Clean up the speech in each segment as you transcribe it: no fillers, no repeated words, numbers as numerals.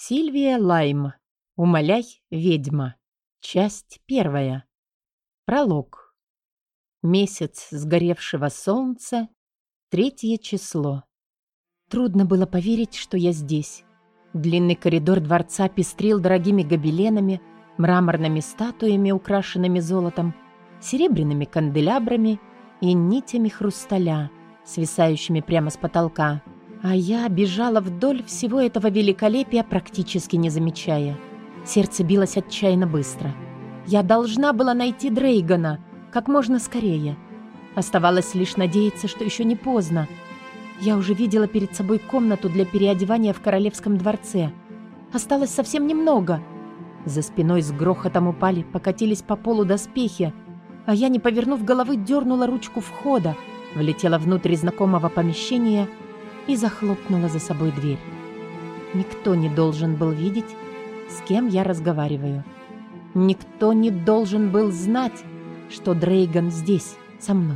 Сильвия Лайм. Умоляй, ведьма. Часть 1. Пролог. Месяц сгоревшего солнца. 3 число. Трудно было поверить, что я здесь. Длинный коридор дворца пестрил дорогими гобеленами, мраморными статуями, украшенными золотом, серебряными канделябрами и нитями хрусталя, свисающими прямо с потолка. А я бежала вдоль всего этого великолепия, практически не замечая. Сердце билось отчаянно быстро. Я должна была найти Дрейгана как можно скорее. Оставалось лишь надеяться, что еще не поздно. Я уже видела перед собой комнату для переодевания в королевском дворце. Осталось совсем немного. За спиной с грохотом упали, покатились по полу доспехи, а я, не повернув головы, дернула ручку входа, влетела внутрь знакомого помещения и захлопнула за собой дверь. Никто не должен был видеть, с кем я разговариваю. Никто не должен был знать, что Дрейган здесь, со мной.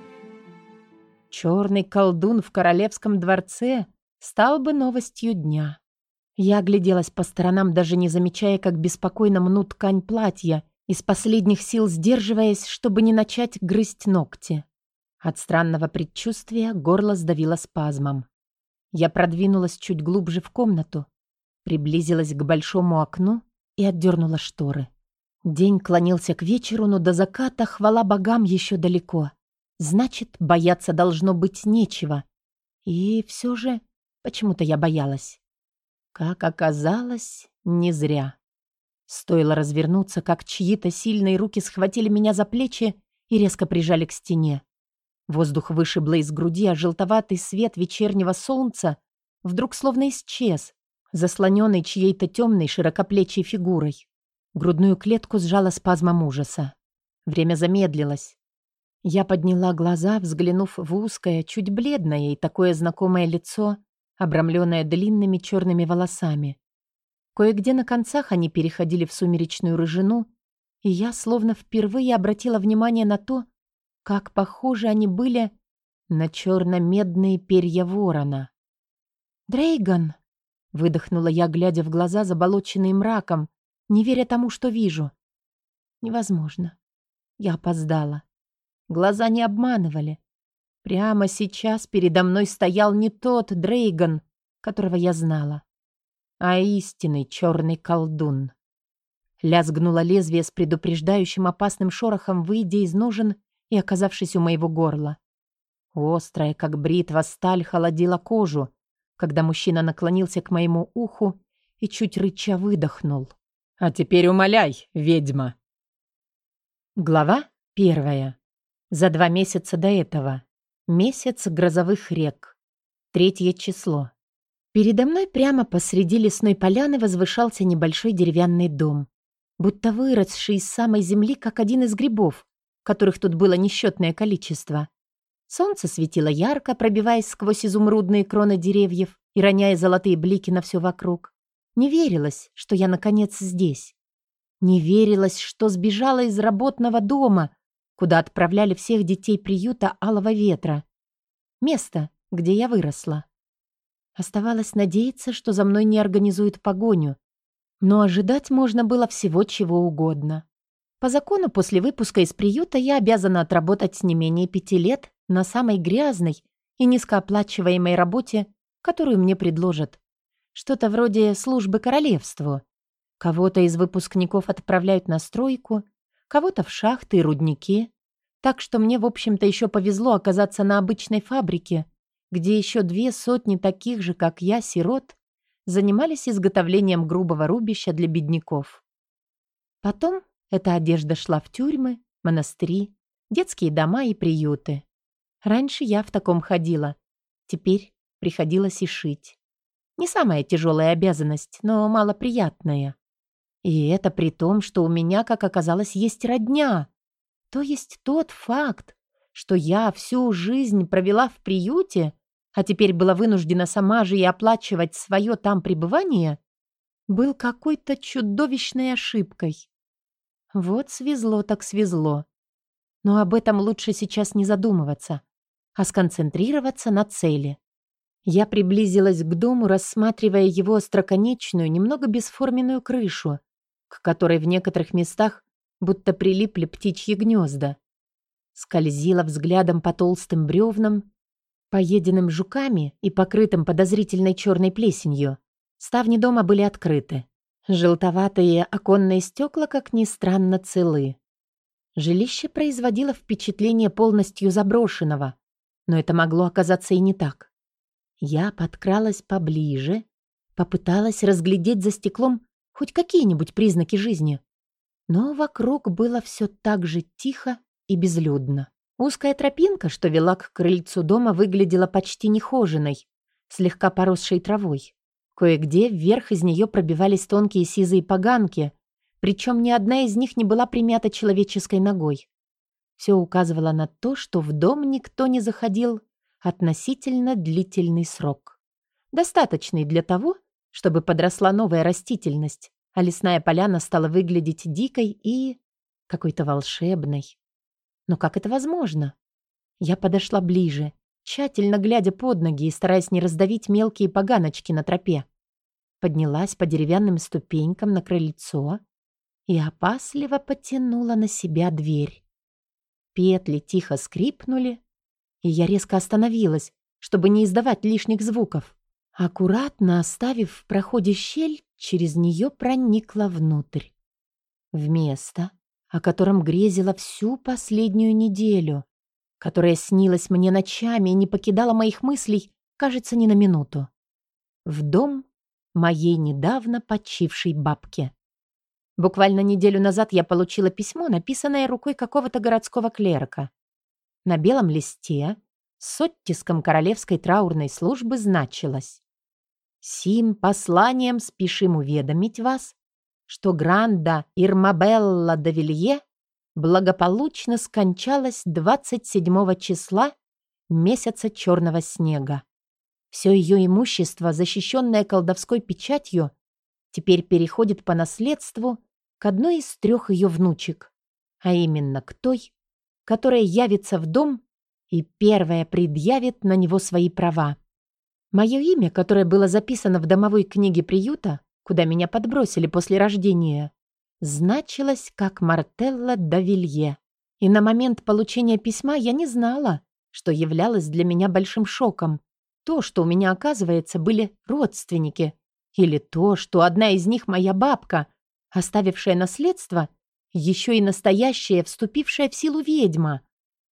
Черный колдун в королевском дворце стал бы новостью дня. Я огляделась по сторонам, даже не замечая, как беспокойно мнут ткань платья, из последних сил сдерживаясь, чтобы не начать грызть ногти. От странного предчувствия горло сдавило спазмом. Я продвинулась чуть глубже в комнату, приблизилась к большому окну и отдернула шторы. День клонился к вечеру, но до заката, хвала богам, еще далеко. Значит, бояться должно быть нечего. И все же почему-то я боялась. Как оказалось, не зря. Стоило развернуться, как чьи-то сильные руки схватили меня за плечи и резко прижали к стене. Воздух вышибло из груди, а желтоватый свет вечернего солнца вдруг словно исчез, заслоненный чьей-то темной широкоплечей фигурой. Грудную клетку сжала спазмом ужаса. Время замедлилось. Я подняла глаза, взглянув в узкое, чуть бледное и такое знакомое лицо, обрамленное длинными черными волосами. Кое-где на концах они переходили в сумеречную рыжину, и я словно впервые обратила внимание на то, как похожи они были на черно-медные перья ворона. «Дрейган!» — выдохнула я, глядя в глаза, заболоченные мраком, не веря тому, что вижу. Невозможно. Я опоздала. Глаза не обманывали. Прямо сейчас передо мной стоял не тот Дрейган, которого я знала, а истинный черный колдун. Лязгнуло лезвие с предупреждающим опасным шорохом, выйдя из ножен и оказавшись у моего горла. Острая, как бритва, сталь холодила кожу, когда мужчина наклонился к моему уху и чуть рыча выдохнул. «А теперь умоляй, ведьма!» Глава 1. За 2 месяца до этого. Месяц грозовых рек. 3 число. Передо мной прямо посреди лесной поляны возвышался небольшой деревянный дом, будто выросший из самой земли, как один из грибов, которых тут было несчетное количество. Солнце светило ярко, пробиваясь сквозь изумрудные кроны деревьев и роняя золотые блики на все вокруг. Не верилось, что я, наконец, здесь. Не верилось, что сбежала из работного дома, куда отправляли всех детей приюта Алого Ветра. Место, где я выросла. Оставалось надеяться, что за мной не организуют погоню. Но ожидать можно было всего чего угодно. По закону, после выпуска из приюта я обязана отработать не менее 5 лет на самой грязной и низкооплачиваемой работе, которую мне предложат. Что-то вроде службы королевству. Кого-то из выпускников отправляют на стройку, кого-то в шахты и рудники. Так что мне, в общем-то, еще повезло оказаться на обычной фабрике, где еще 2 сотни таких же, как я, сирот, занимались изготовлением грубого рубища для бедняков. Потом эта одежда шла в тюрьмы, монастыри, детские дома и приюты. Раньше я в таком ходила. Теперь приходилось и шить. Не самая тяжелая обязанность, но малоприятная. И это при том, что у меня, как оказалось, есть родня. То есть тот факт, что я всю жизнь провела в приюте, а теперь была вынуждена сама же и оплачивать свое там пребывание, был какой-то чудовищной ошибкой. Вот свезло так свезло. Но об этом лучше сейчас не задумываться, а сконцентрироваться на цели. Я приблизилась к дому, рассматривая его остроконечную, немного бесформенную крышу, к которой в некоторых местах будто прилипли птичьи гнезда. Скользила взглядом по толстым бревнам, поеденным жуками и покрытым подозрительной черной плесенью. Ставни дома были открыты. Желтоватые оконные стекла, как ни странно, целы. Жилище производило впечатление полностью заброшенного, но это могло оказаться и не так. Я подкралась поближе, попыталась разглядеть за стеклом хоть какие-нибудь признаки жизни. Но вокруг было все так же тихо и безлюдно. Узкая тропинка, что вела к крыльцу дома, выглядела почти нехоженой, слегка поросшей травой. Кое-где вверх из нее пробивались тонкие сизые поганки, причем ни одна из них не была примята человеческой ногой. Все указывало на то, что в дом никто не заходил относительно длительный срок. Достаточный для того, чтобы подросла новая растительность, а лесная поляна стала выглядеть дикой и какой-то волшебной. Но как это возможно? Я подошла ближе, тщательно глядя под ноги и стараясь не раздавить мелкие поганочки на тропе. Поднялась по деревянным ступенькам на крыльцо и опасливо потянула на себя дверь. Петли тихо скрипнули, и я резко остановилась, чтобы не издавать лишних звуков. Аккуратно оставив в проходе щель, через нее проникла внутрь. В место, о котором грезила всю последнюю неделю, которая снилась мне ночами и не покидала моих мыслей, кажется, ни на минуту. В дом моей недавно почившей бабки. Буквально неделю назад я получила письмо, написанное рукой какого-то городского клерка. На белом листе с оттиском королевской траурной службы значилось: «Сим посланием спешим уведомить вас, что Гранда Ирмабелла де Вилье благополучно скончалась 27 числа месяца черного снега. Все ее имущество, защищенное колдовской печатью, теперь переходит по наследству к одной из 3 ее внучек, а именно к той, которая явится в дом и первая предъявит на него свои права. Мое имя, которое было записано в домовой книге приюта, куда меня подбросили после рождения, значилось как Мартелла де Вилье. И на момент получения письма я не знала, что являлось для меня большим шоком. То, что у меня, оказывается, были родственники, или то, что одна из них моя бабка, оставившая наследство, еще и настоящая, вступившая в силу ведьма.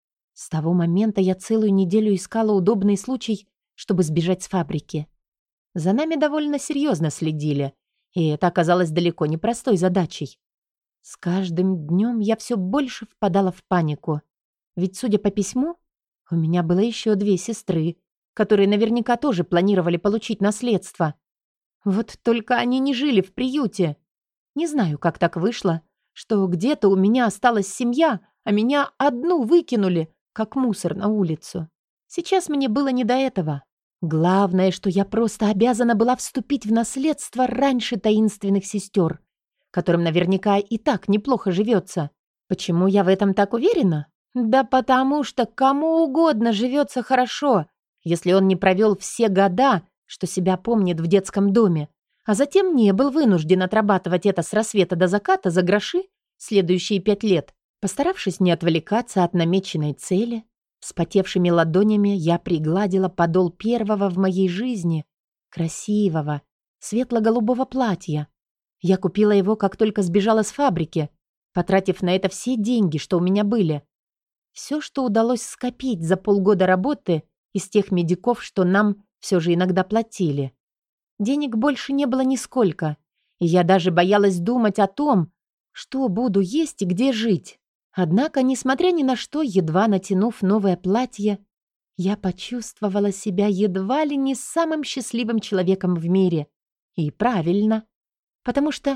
С того момента я целую неделю искала удобный случай, чтобы сбежать с фабрики. За нами довольно серьезно следили, и это оказалось далеко не простой задачей. С каждым днем я все больше впадала в панику. Ведь, судя по письму, у меня было еще 2 сестры, которые наверняка тоже планировали получить наследство. Вот только они не жили в приюте. Не знаю, как так вышло, что где-то у меня осталась семья, а меня одну выкинули, как мусор на улицу. Сейчас мне было не до этого. Главное, что я просто обязана была вступить в наследство раньше таинственных сестер, которым наверняка и так неплохо живется. Почему я в этом так уверена? Да потому что кому угодно живется хорошо, если он не провел все года, что себя помнит в детском доме, а затем не был вынужден отрабатывать это с рассвета до заката за гроши следующие 5 лет, постаравшись не отвлекаться от намеченной цели. Вспотевшими ладонями я пригладила подол первого в моей жизни красивого светло-голубого платья. Я купила его, как только сбежала с фабрики, потратив на это все деньги, что у меня были. Все, что удалось скопить за полгода работы из тех медиков, что нам все же иногда платили. Денег больше не было нисколько, и я даже боялась думать о том, что буду есть и где жить. Однако, несмотря ни на что, едва натянув новое платье, я почувствовала себя едва ли не самым счастливым человеком в мире. И правильно. Потому что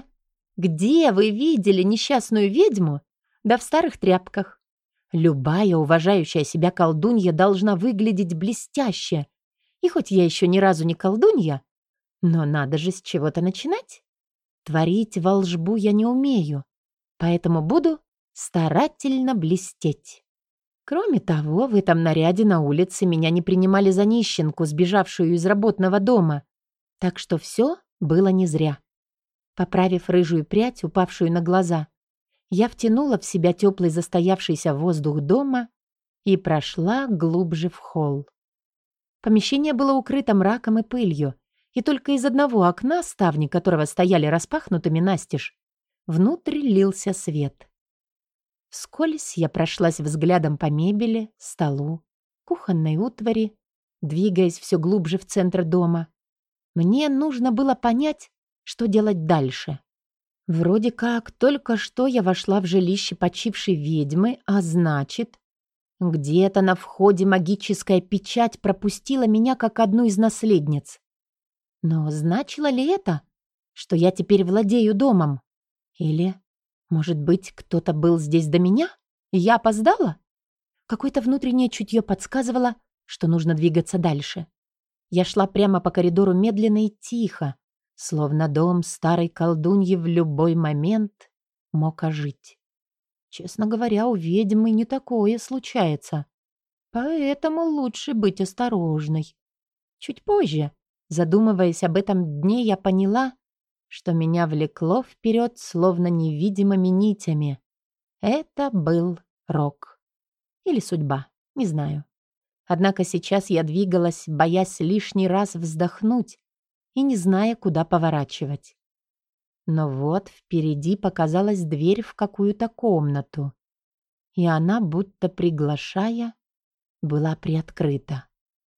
где вы видели несчастную ведьму? Да в старых тряпках. Любая уважающая себя колдунья должна выглядеть блестяще. И хоть я еще ни разу не колдунья, но надо же с чего-то начинать. Творить волшбу я не умею, поэтому буду старательно блестеть. Кроме того, в этом наряде на улице меня не принимали за нищенку, сбежавшую из работного дома. Так что все было не зря. Поправив рыжую прядь, упавшую на глаза, я втянула в себя теплый застоявшийся воздух дома и прошла глубже в холл. Помещение было укрыто мраком и пылью, и только из одного окна, ставни которого стояли распахнутыми настежь, внутрь лился свет. Вскользь я прошлась взглядом по мебели, столу, кухонной утвари, двигаясь все глубже в центр дома. Мне нужно было понять, что делать дальше. Вроде как только что я вошла в жилище почившей ведьмы, а значит, где-то на входе магическая печать пропустила меня как одну из наследниц. Но значило ли это, что я теперь владею домом? Или, может быть, кто-то был здесь до меня, и я опоздала? Какое-то внутреннее чутье подсказывало, что нужно двигаться дальше. Я шла прямо по коридору медленно и тихо, словно дом старой колдуньи в любой момент мог ожить. Честно говоря, у ведьмы не такое случается. Поэтому лучше быть осторожной. Чуть позже, задумываясь об этом дне, я поняла, что меня влекло вперед словно невидимыми нитями. Это был рок. Или судьба, не знаю. Однако сейчас я двигалась, боясь лишний раз вздохнуть и не зная, куда поворачивать. Но вот впереди показалась дверь в какую-то комнату, и она, будто приглашая, была приоткрыта.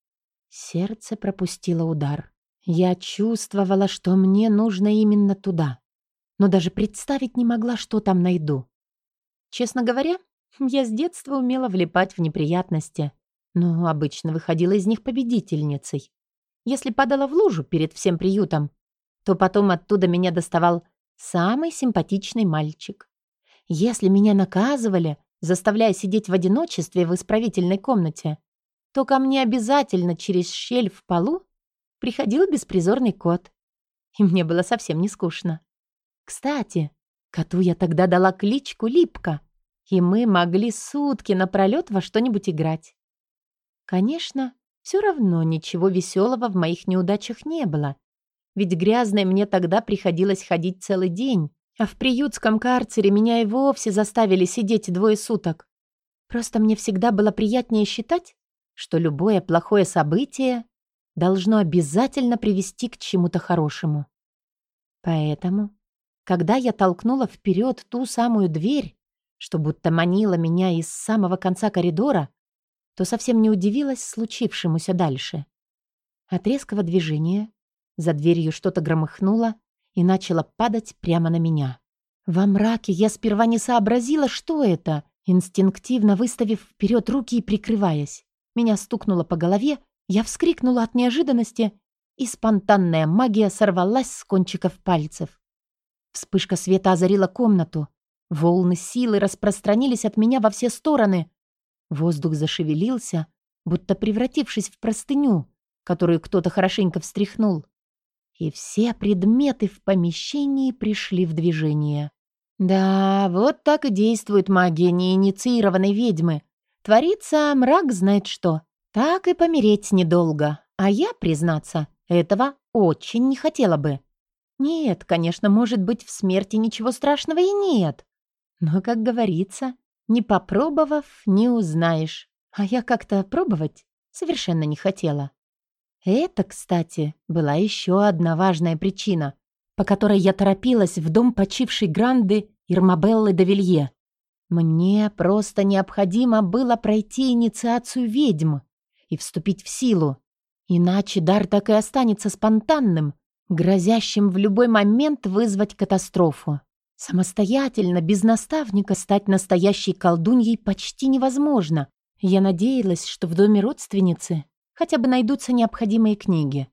Сердце пропустило удар. Я чувствовала, что мне нужно именно туда, но даже представить не могла, что там найду. Честно говоря, я с детства умела влипать в неприятности, но обычно выходила из них победительницей. Если падала в лужу перед всем приютом, то потом оттуда меня доставал самый симпатичный мальчик. Если меня наказывали, заставляя сидеть в одиночестве в исправительной комнате, то ко мне обязательно через щель в полу приходил беспризорный кот. И мне было совсем не скучно. Кстати, коту я тогда дала кличку Липка, и мы могли сутки напролёт во что-нибудь играть. Конечно, все равно ничего веселого в моих неудачах не было. Ведь грязной мне тогда приходилось ходить целый день, а в приютском карцере меня и вовсе заставили сидеть 2 суток. Просто мне всегда было приятнее считать, что любое плохое событие должно обязательно привести к чему-то хорошему. Поэтому, когда я толкнула вперед ту самую дверь, что будто манила меня из самого конца коридора, то совсем не удивилась случившемуся дальше. От резкого движения за дверью что-то громыхнуло и начало падать прямо на меня. Во мраке я сперва не сообразила, что это, инстинктивно выставив вперед руки и прикрываясь. Меня стукнуло по голове, я вскрикнула от неожиданности, и спонтанная магия сорвалась с кончиков пальцев. Вспышка света озарила комнату. Волны силы распространились от меня во все стороны. Воздух зашевелился, будто превратившись в простыню, которую кто-то хорошенько встряхнул. И все предметы в помещении пришли в движение. Да, вот так и действует магия неинициированной ведьмы. Творится мрак знает что. Так и помереть недолго. А я, признаться, этого очень не хотела бы. Нет, конечно, может быть, в смерти ничего страшного и нет. Но, как говорится, не попробовав, не узнаешь. А я как-то пробовать совершенно не хотела. Это, кстати, была еще одна важная причина, по которой я торопилась в дом почившей Гранды Ирмабеллы де Вилье. Мне просто необходимо было пройти инициацию ведьм и вступить в силу. Иначе дар так и останется спонтанным, грозящим в любой момент вызвать катастрофу. Самостоятельно, без наставника, стать настоящей колдуньей почти невозможно. Я надеялась, что в доме родственницы хотя бы найдутся необходимые книги.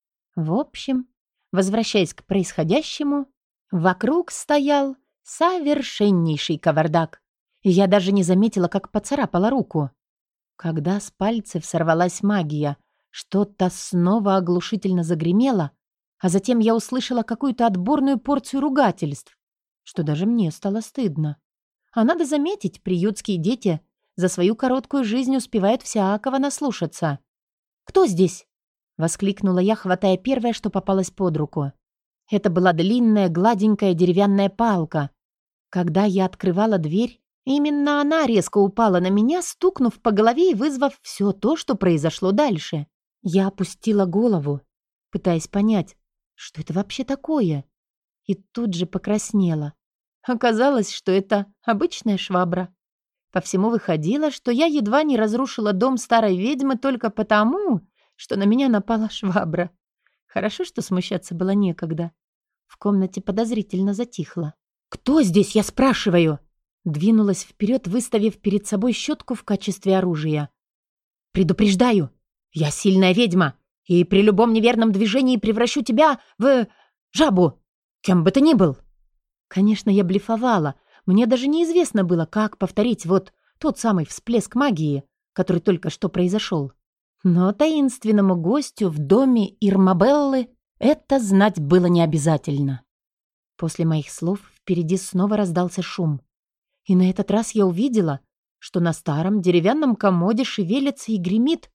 В общем, возвращаясь к происходящему, вокруг стоял совершеннейший кавардак, и я даже не заметила, как поцарапала руку. Когда с пальцев сорвалась магия, что-то снова оглушительно загремело, а затем я услышала какую-то отборную порцию ругательств, что даже мне стало стыдно. А надо заметить, приютские дети за свою короткую жизнь успевают всякого наслушаться. «Кто здесь?» — воскликнула я, хватая первое, что попалось под руку. Это была длинная, гладенькая деревянная палка. Когда я открывала дверь, именно она резко упала на меня, стукнув по голове и вызвав все то, что произошло дальше. Я опустила голову, пытаясь понять, что это вообще такое, и тут же покраснела. Оказалось, что это обычная швабра. По всему выходило, что я едва не разрушила дом старой ведьмы только потому, что на меня напала швабра. Хорошо, что смущаться было некогда. В комнате подозрительно затихло. «Кто здесь, я спрашиваю?» Двинулась вперед, выставив перед собой щетку в качестве оружия. «Предупреждаю, я сильная ведьма, и при любом неверном движении превращу тебя в жабу, кем бы ты ни был». Конечно, я блефовала. Мне даже неизвестно было, как повторить вот тот самый всплеск магии, который только что произошел. Но таинственному гостю в доме Ирмабеллы это знать было не обязательно. После моих слов впереди снова раздался шум. И на этот раз я увидела, что на старом деревянном комоде шевелится и гремит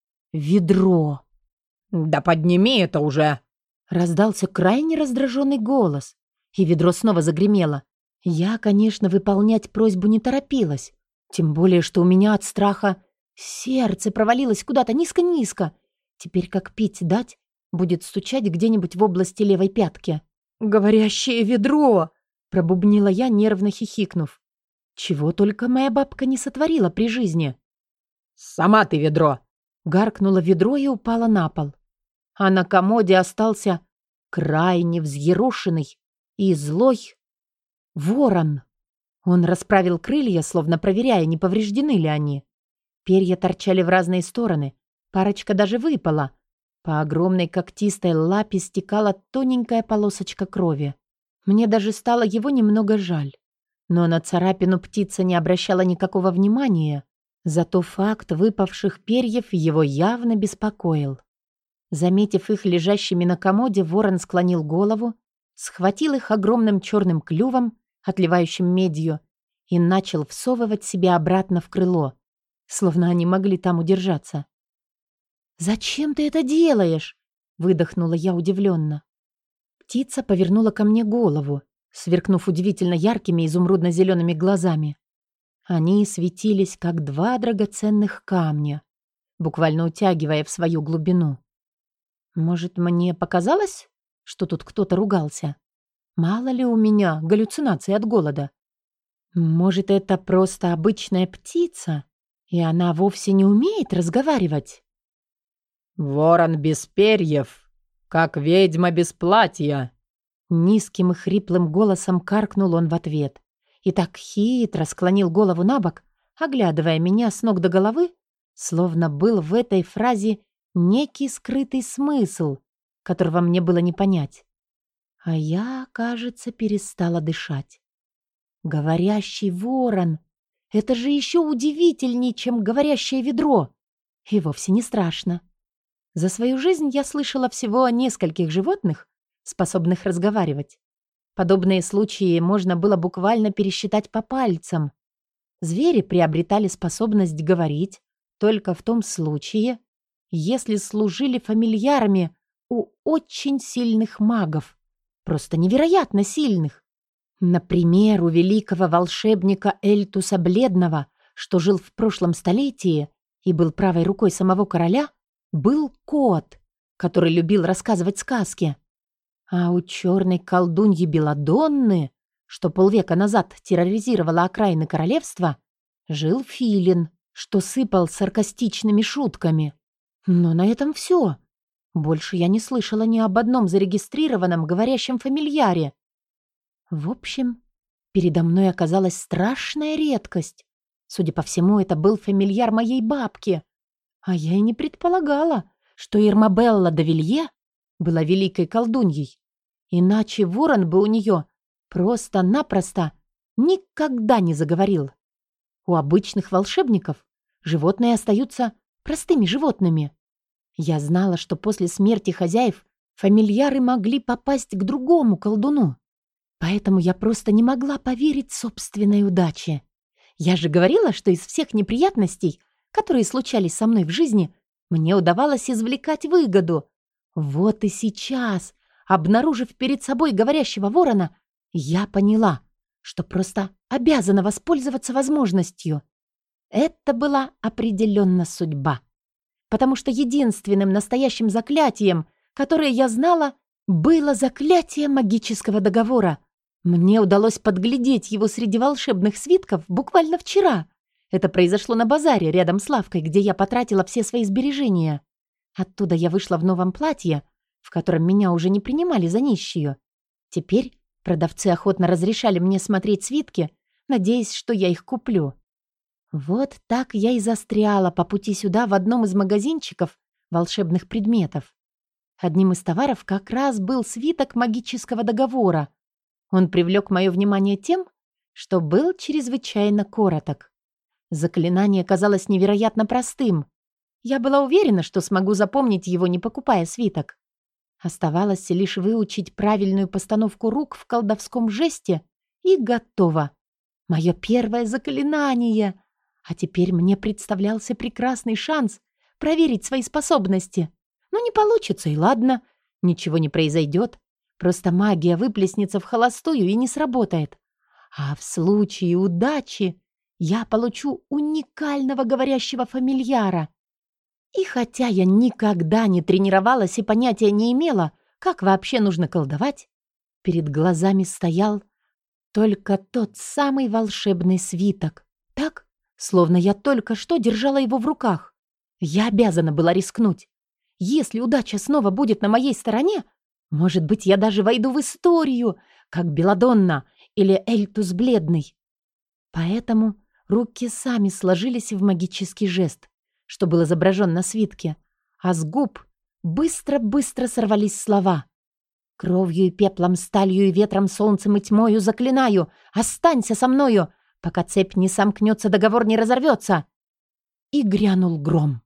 ведро. «Да подними это уже!» Раздался крайне раздраженный голос, и ведро снова загремело. Я, конечно, выполнять просьбу не торопилась, тем более, что у меня от страха сердце провалилось куда-то низко-низко. Теперь как пить дать, будет стучать где-нибудь в области левой пятки. «Говорящее ведро!» — пробубнила я, нервно хихикнув. Чего только моя бабка не сотворила при жизни. «Сама ты ведро!» — гаркнуло ведро и упало на пол. А на комоде остался крайне взъерошенный и злой ворон. Он расправил крылья, словно проверяя, не повреждены ли они. Перья торчали в разные стороны, парочка даже выпала. По огромной когтистой лапе стекала тоненькая полосочка крови. Мне даже стало его немного жаль. Но на царапину птица не обращала никакого внимания, зато факт выпавших перьев его явно беспокоил. Заметив их лежащими на комоде, ворон склонил голову, схватил их огромным черным клювом, отливающим медью, и начал всовывать себе обратно в крыло, словно они могли там удержаться. «Зачем ты это делаешь?» — выдохнула я удивленно. Птица повернула ко мне голову, сверкнув удивительно яркими изумрудно-зелеными глазами. Они светились, как два драгоценных камня, буквально утягивая в свою глубину. Может, мне показалось, что тут кто-то ругался? Мало ли у меня галлюцинации от голода. Может, это просто обычная птица, и она вовсе не умеет разговаривать? «Ворон без перьев, как ведьма без платья!» Низким и хриплым голосом каркнул он в ответ. И так хитро склонил голову на бок, оглядывая меня с ног до головы, словно был в этой фразе некий скрытый смысл, которого мне было не понять. А я, кажется, перестала дышать. Говорящий ворон — это же еще удивительнее, чем говорящее ведро. И вовсе не страшно. За свою жизнь я слышала всего о нескольких животных, способных разговаривать. Подобные случаи можно было буквально пересчитать по пальцам. Звери приобретали способность говорить только в том случае, если служили фамильярами у очень сильных магов, просто невероятно сильных. Например, у великого волшебника Эльтуса Бледного, что жил в прошлом столетии и был правой рукой самого короля, был кот, который любил рассказывать сказки. А у черной колдуньи Беладонны, что полвека назад терроризировала окраины королевства, жил филин, что сыпал саркастичными шутками. Но на этом все. Больше я не слышала ни об одном зарегистрированном говорящем фамильяре. В общем, передо мной оказалась страшная редкость. Судя по всему, это был фамильяр моей бабки. А я и не предполагала, что Ирмабелла де Вилье была великой колдуньей. Иначе ворон бы у нее просто-напросто никогда не заговорил. У обычных волшебников животные остаются простыми животными. Я знала, что после смерти хозяев фамильяры могли попасть к другому колдуну. Поэтому я просто не могла поверить собственной удаче. Я же говорила, что из всех неприятностей, которые случались со мной в жизни, мне удавалось извлекать выгоду. Вот и сейчас, обнаружив перед собой говорящего ворона, я поняла, что просто обязана воспользоваться возможностью. Это была определенно судьба. Потому что единственным настоящим заклятием, которое я знала, было заклятие магического договора. Мне удалось подглядеть его среди волшебных свитков буквально вчера. Это произошло на базаре рядом с лавкой, где я потратила все свои сбережения. Оттуда я вышла в новом платье, в котором меня уже не принимали за нищую. Теперь продавцы охотно разрешали мне смотреть свитки, надеясь, что я их куплю. Вот так я и застряла по пути сюда в одном из магазинчиков волшебных предметов. Одним из товаров как раз был свиток магического договора. Он привлек мое внимание тем, что был чрезвычайно короток. Заклинание казалось невероятно простым. Я была уверена, что смогу запомнить его, не покупая свиток. Оставалось лишь выучить правильную постановку рук в колдовском жесте, и готово. Мое первое заклинание. А теперь мне представлялся прекрасный шанс проверить свои способности. Ну, не получится, и ладно. Ничего не произойдет. Просто магия выплеснется в холостую и не сработает. А в случае удачи я получу уникального говорящего фамильяра. И хотя я никогда не тренировалась и понятия не имела, как вообще нужно колдовать, перед глазами стоял только тот самый волшебный свиток. Так, словно я только что держала его в руках. Я обязана была рискнуть. Если удача снова будет на моей стороне, может быть, я даже войду в историю, как Беладонна или Эльтус Бледный. Поэтому руки сами сложились в магический жест, что был изображен на свитке, а с губ быстро-быстро сорвались слова. «Кровью и пеплом, сталью и ветром, солнцем и тьмою заклинаю, останься со мною, пока цепь не сомкнется, договор не разорвется!» И грянул гром.